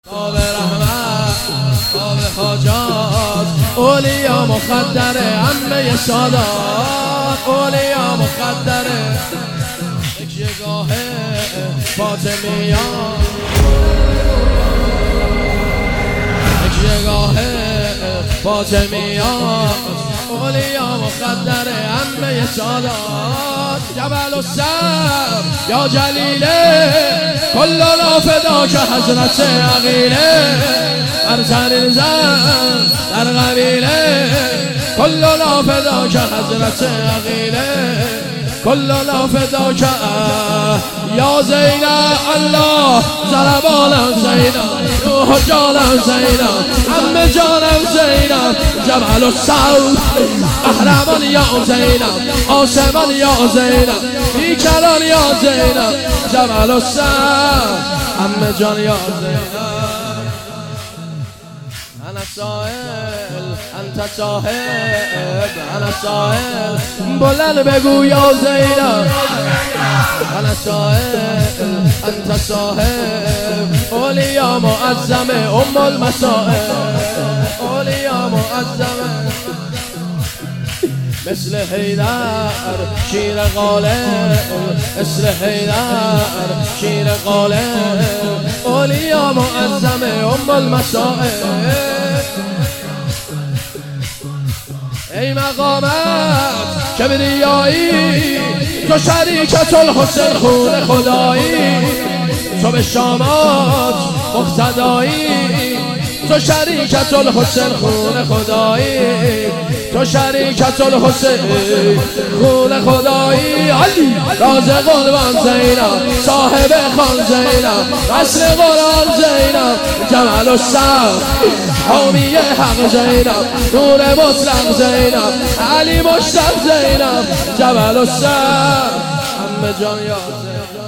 آب رحمت آب حاجات اولیا مخدره عمه سادات اولیا مخدره یکیگاه فاطمیان یکیگاه فاطمیان اولیا مخدره عمه سادات جبل السر یا جلیله کلنا فداک حضرت عقیله برترین زن در قبیله کلنا فداک حضرت عقیله کلنا فداک یا زینب الله ضربانم زینب روح جانم زینب عمه جانم زینب جبل السر قهرمان یا زینب آسمان یا زینب بیکران یا زینب جبل السر عمه جان یا زینب انا سائل انت صاحب انا سائل بلند بگو یا زینب انا سائل انت صاحب اولیا معظمه ام المصائب اولیا معظمه مثل حیدر شیر غالب مثل حیدر شیر غالب اولیا معظمه ام المصائب ای مقامت کبریایی تو شریکت الحسین خون خدایی تو به شامات مقتدایی تو شریکت الحسین خون خدایی تو شریکت الحسین خون خدایی علی رازق قربان زینب صاحب خان زینب اصل قرآن زینب جبل السر حامی حق زینب نور مطلق زینب علی مشتق زینب جبل السر عمه جان یا زینب